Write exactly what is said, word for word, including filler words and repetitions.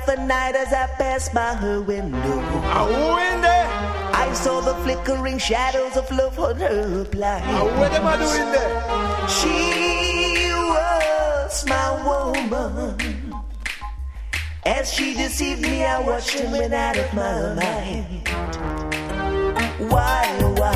the night as I passed by her window. Ah, who in there? I saw the flickering shadows of love on her blind. Ah, what am I doing there? She was my woman. As she deceived me, I watched and went out of my mind. Why, why?